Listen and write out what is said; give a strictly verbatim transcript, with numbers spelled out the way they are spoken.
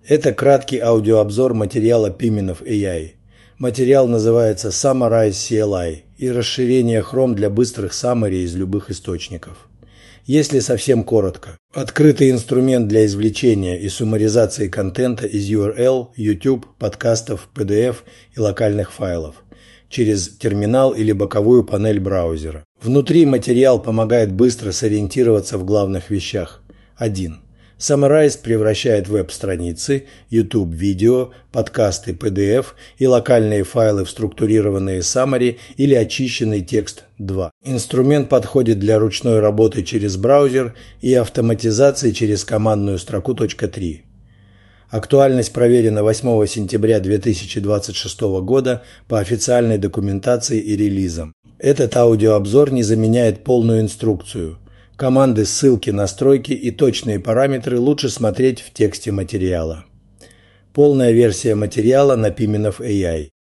Это краткий аудиообзор материала Piminov эй ай. Материал называется Summarize си эл ай и расширение Chrome для быстрых summary из любых источников. Если совсем коротко, открытый инструмент для извлечения и суммаризации контента из ю ар эл, YouTube, подкастов, пи ди эф и локальных файлов через терминал или боковую панель браузера. Внутри материал помогает быстро сориентироваться в главных вещах. один. Summarize превращает веб-страницы, YouTube-видео, подкасты, пи ди эф и локальные файлы в структурированные summary или очищенный текст. два. Инструмент подходит для ручной работы через браузер и автоматизации через командную строку. три. Актуальность проверена восьмого сентября две тысячи двадцать шестого года по официальной документации и релизам. Этот аудиообзор не заменяет полную инструкцию. Команды, ссылки, настройки и точные параметры лучше смотреть в тексте материала. Полная версия материала на Piminov эй ай.